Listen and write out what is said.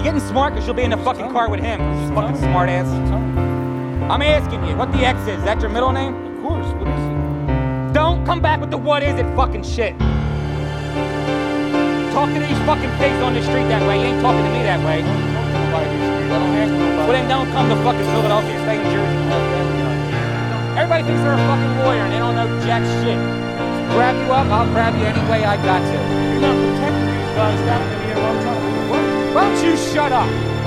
getting smart because you'll be in the fucking car with him. You fucking smart ass. I'm asking you, what the X is? Is that your middle name? Of course, what is it? Don't come back with the what is it fucking shit. Talk to these fucking pigs on the street that way. You ain't talking to me that way. Well then don't come to fucking Philadelphia. Stay in Jersey. Everybody thinks they're a fucking lawyer and they don't know jack shit. Grab you up, I'll grab you any way I got to. You're not protecting these guys down in here. I'm trying to work. Why don't you shut up?